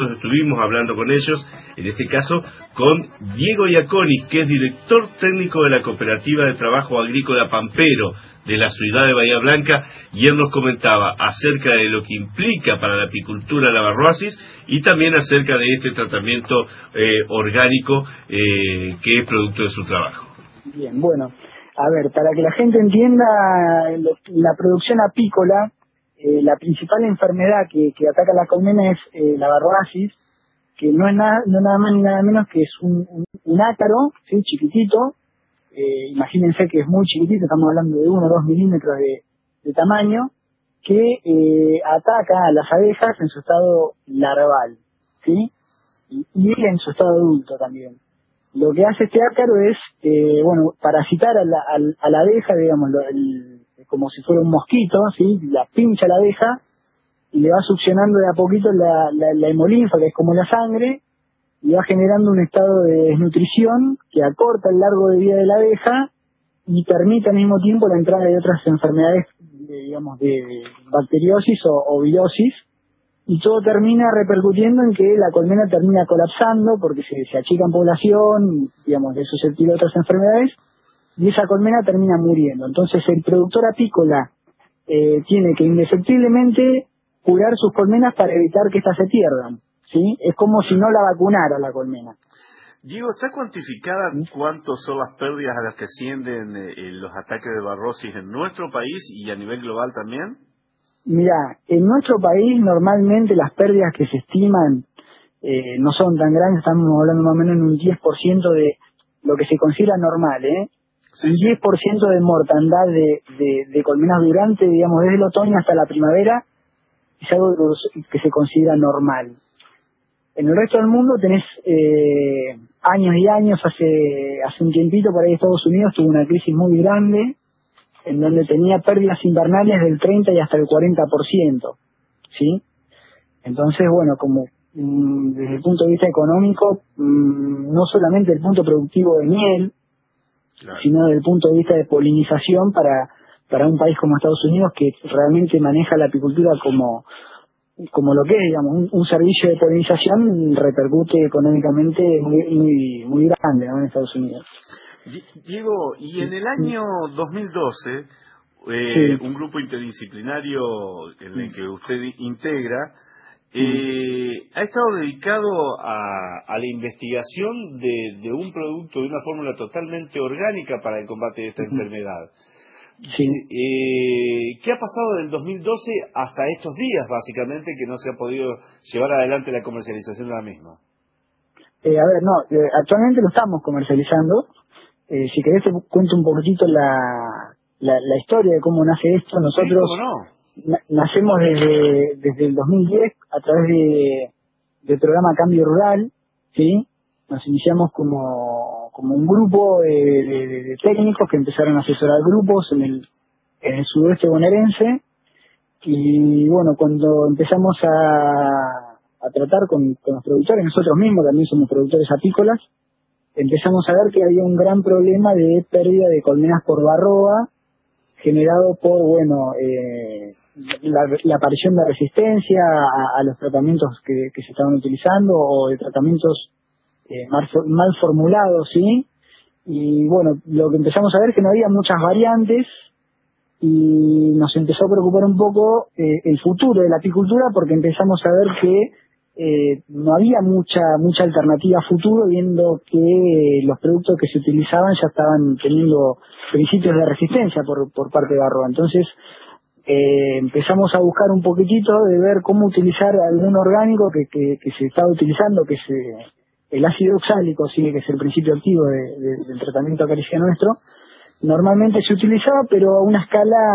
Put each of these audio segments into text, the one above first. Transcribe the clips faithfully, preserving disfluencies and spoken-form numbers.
estuvimos hablando con ellos, en este caso con Diego Iaconis, que es director técnico de la Cooperativa de Trabajo Agrícola Pampero de la ciudad de Bahía Blanca, y él nos comentaba acerca de lo que implica para la apicultura la varroasis y también acerca de este tratamiento eh, orgánico eh, que es producto de su trabajo. Bien, bueno, a ver, para que la gente entienda, la producción apícola, eh, la principal enfermedad que, que ataca la colmena es eh, la varroasis, que no es nada, no nada más ni nada menos que es un, un, un ácaro, ¿sí?, chiquitito. Eh, imagínense que es muy chiquitito, estamos hablando de uno o dos milímetros de, de tamaño, que eh, ataca a las abejas en su estado larval, ¿sí? Y, y en su estado adulto también. Lo que hace este ácaro es, eh, bueno, parasitar a la, a, a la abeja, digamos, lo, el, como si fuera un mosquito, ¿sí? La pincha a la abeja y le va succionando de a poquito la, la, la hemolinfa, que es como la sangre, y va generando un estado de desnutrición que acorta el largo de vida de la abeja y permite al mismo tiempo la entrada de otras enfermedades, de, digamos, de bacteriosis o, o virosis, y todo termina repercutiendo en que la colmena termina colapsando porque se, se achica en población, digamos, es susceptible a otras enfermedades, y esa colmena termina muriendo. Entonces el productor apícola eh, tiene que indefectiblemente curar sus colmenas para evitar que éstas se pierdan, ¿sí? Es como si no la vacunara la colmena. Diego, ¿está cuantificada cuántos son las pérdidas a las que ascienden eh, los ataques de varrosis en nuestro país y a nivel global también? Mira, en nuestro país normalmente las pérdidas que se estiman eh, no son tan grandes, estamos hablando más o menos en un diez por ciento de lo que se considera normal, ¿eh? Sí, un diez por ciento de mortandad de, de, de colmenas durante, digamos, desde el otoño hasta la primavera, es algo que se considera normal. En el resto del mundo tenés eh, años y años, hace hace un tiempito por ahí Estados Unidos tuvo una crisis muy grande, en donde tenía pérdidas invernales del treinta y hasta el cuarenta por ciento, ¿sí? Entonces, bueno, como mmm, desde el punto de vista económico, mmm, no solamente el punto productivo de miel, claro, sino desde el punto de vista de polinización para, para un país como Estados Unidos, que realmente maneja la apicultura como, como lo que es, digamos, un, un servicio de polinización, repercute económicamente muy, muy, muy grande, ¿no?, en Estados Unidos. Diego, y en el año dos mil doce, eh, sí. un grupo interdisciplinario en el que usted integra, eh, ha estado dedicado a, a la investigación de, de un producto, de una fórmula totalmente orgánica para el combate de esta uh-huh. enfermedad. Sí. Eh, ¿Qué ha pasado del dos mil doce hasta estos días, básicamente, que no se ha podido llevar adelante la comercialización de la misma? Eh, a ver, no, eh, actualmente lo estamos comercializando. Eh, si querés te cuento un poquitito la, la, la historia de cómo nace esto. Nosotros sí, ¿cómo no? na, nacemos desde, desde el dos mil diez a través de, del programa Cambio Rural, ¿sí? Nos iniciamos como, como un grupo de, de, de técnicos que empezaron a asesorar grupos en el, en el sudoeste bonaerense, y bueno, cuando empezamos a, a tratar con, con los productores, nosotros mismos también somos productores apícolas, empezamos a ver que había un gran problema de pérdida de colmenas por varroa, generado por, bueno, eh, la, la aparición de resistencia a, a los tratamientos que, que se estaban utilizando, o de tratamientos eh, mal, mal formulados, ¿sí? Y bueno, lo que empezamos a ver es que no había muchas variantes, y nos empezó a preocupar un poco eh, el futuro de la apicultura, porque empezamos a ver que Eh, no había mucha mucha alternativa a futuro, viendo que eh, los productos que se utilizaban ya estaban teniendo principios de resistencia por, por parte de varroa. Entonces eh, empezamos a buscar un poquitito de ver cómo utilizar algún orgánico que, que, que se estaba utilizando, que es eh, el ácido oxálico, ¿sí?, que es el principio activo de, de, del tratamiento acaricia nuestro. Normalmente se utilizaba, pero a una escala,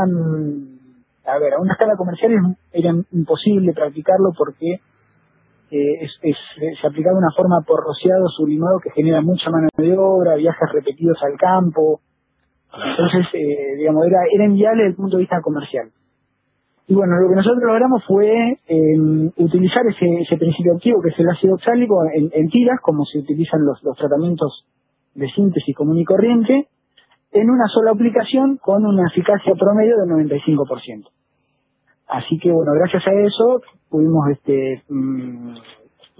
a ver, a una escala comercial era imposible practicarlo, porque Eh, es, es, se aplicaba de una forma por rociado sublimado que genera mucha mano de obra, viajes repetidos al campo. Entonces, eh, digamos, era, era inviable desde el punto de vista comercial. Y bueno, lo que nosotros logramos fue eh, utilizar ese, ese principio activo, que es el ácido oxálico, en, en tiras, como se utilizan los, los tratamientos de síntesis común y corriente, en una sola aplicación con una eficacia promedio del noventa y cinco por ciento. Así que bueno, gracias a eso pudimos este mmm,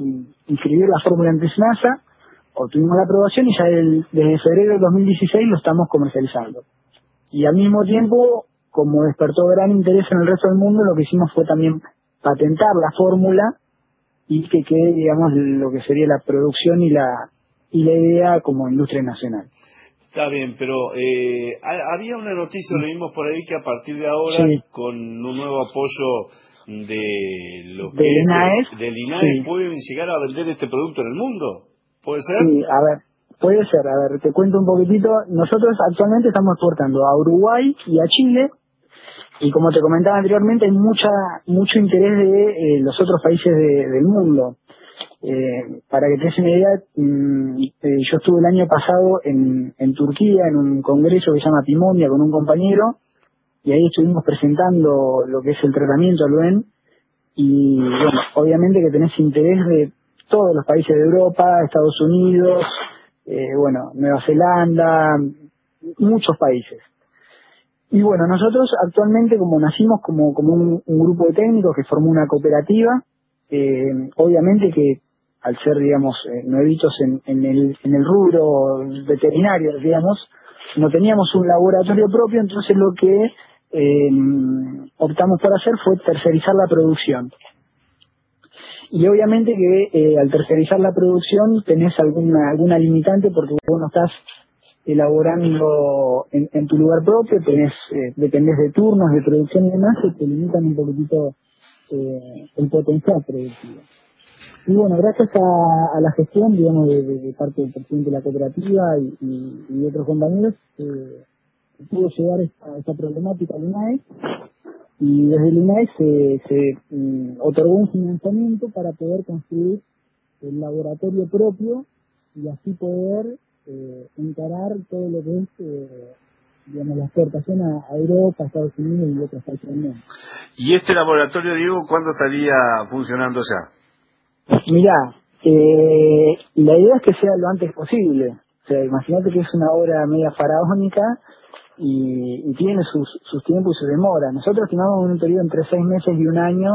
inscribir la fórmula ante SENASA, obtuvimos la aprobación y ya el, desde febrero del dos mil dieciséis lo estamos comercializando. Y al mismo tiempo, como despertó gran interés en el resto del mundo, lo que hicimos fue también patentar la fórmula y que quede, digamos, lo que sería la producción y la y la idea como industria nacional. Está bien, pero eh, había una noticia, lo vimos por ahí, que a partir de ahora, sí, con un nuevo apoyo de lo que del es INAES, el, del INAES, sí, pueden llegar a vender este producto en el mundo. ¿Puede ser? Sí, a ver, puede ser. A ver, te cuento un poquitito. Nosotros actualmente estamos exportando a Uruguay y a Chile, y como te comentaba anteriormente, hay mucha mucho interés de eh, los otros países de, del mundo. Eh, para que te des una idea, mmm, eh, yo estuve el año pasado en, en Turquía en un congreso que se llama Pimonia con un compañero, y ahí estuvimos presentando lo que es el tratamiento al U E N, y bueno, obviamente que tenés interés de todos los países de Europa, Estados Unidos, eh, bueno, Nueva Zelanda, muchos países. Y bueno, nosotros actualmente, como nacimos como, como un, un grupo de técnicos que formó una cooperativa, eh, obviamente que al ser, digamos, eh, nuevitos en, en, el, en el rubro veterinario, digamos, no teníamos un laboratorio propio, entonces lo que eh, optamos por hacer fue tercerizar la producción. Y obviamente que eh, al tercerizar la producción tenés alguna alguna limitante porque vos no estás elaborando en, en tu lugar propio, tenés eh, dependés de turnos de producción y demás que te limitan un poquitito eh, el potencial productivo. Y bueno, gracias a, a la gestión, digamos, de, de, de parte del presidente de la cooperativa y, y, y de otros compañeros, eh, pudo llevar esta, esta problemática al INAES, y desde el INAES se, se mm, otorgó un financiamiento para poder construir el laboratorio propio y así poder eh, encarar todo lo que es eh, digamos, la exportación a, a Europa, a Estados Unidos y otros países del mundo. ¿Y este laboratorio, Diego, cuándo estaría funcionando ya? Mirá, eh, la idea es que sea lo antes posible. O sea, imagínate que es una obra media faraónica y, y tiene sus, sus tiempos y sus demoras. Nosotros estimamos un periodo entre seis meses y un año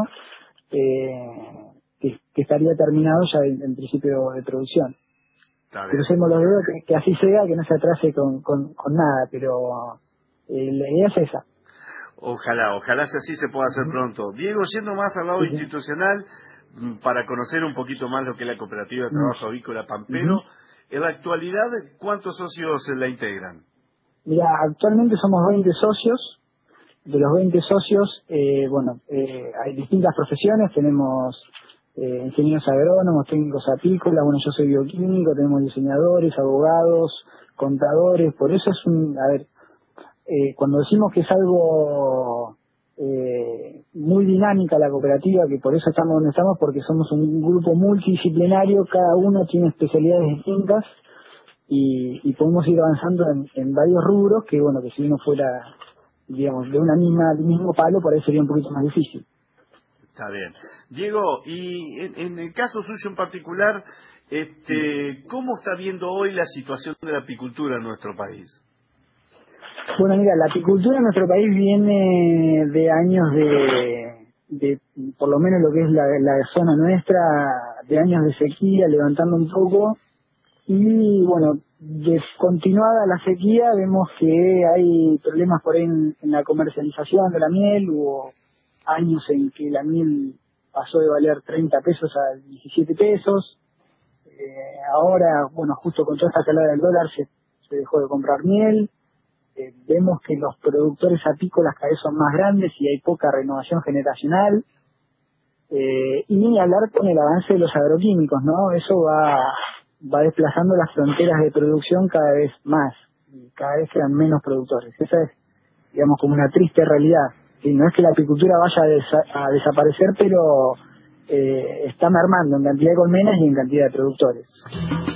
eh, que, que estaría terminado ya en, en principio de producción. Crucemos los dedos que, que así sea, que no se atrase con, con, con nada, pero eh, la idea es esa. Ojalá, ojalá si así se pueda hacer Uh-huh. pronto. Diego, yendo más al lado Sí, institucional, para conocer un poquito más lo que es la Cooperativa de Trabajo Avícola Pampero, uh-huh. en la actualidad, ¿cuántos socios la integran? Mira, actualmente somos veinte socios. De los veinte socios, eh, bueno, eh, hay distintas profesiones, tenemos eh, ingenieros agrónomos, técnicos apícolas, bueno, yo soy bioquímico, tenemos diseñadores, abogados, contadores, por eso es un, a ver, eh, cuando decimos que es algo eh, muy dinámica la cooperativa, que por eso estamos donde estamos, porque somos un grupo multidisciplinario, cada uno tiene especialidades distintas y, y podemos ir avanzando en, en varios rubros que, bueno, que si uno fuera, digamos, de una misma, del mismo palo, por ahí sería un poquito más difícil. Está bien. Diego, y en, en el caso suyo en particular, este, ¿cómo está viendo hoy la situación de la apicultura en nuestro país? Bueno, mira, la apicultura en nuestro país viene de años de, de por lo menos lo que es la, la zona nuestra, de años de sequía, levantando un poco, y bueno, de continuada la sequía vemos que hay problemas por ahí en, en la comercialización de la miel. Hubo años en que la miel pasó de valer treinta pesos a diecisiete pesos. Eh, ahora, bueno, justo con toda esta calada del dólar se, se dejó de comprar miel. Eh, vemos que los productores apícolas cada vez son más grandes y hay poca renovación generacional. Eh, y ni hablar con el avance de los agroquímicos, ¿no? Eso va, va desplazando las fronteras de producción cada vez más y cada vez quedan menos productores. Esa es, digamos, como una triste realidad. Sí, no es que la apicultura vaya a, desa- a desaparecer, pero eh, está mermando en cantidad de colmenas y en cantidad de productores.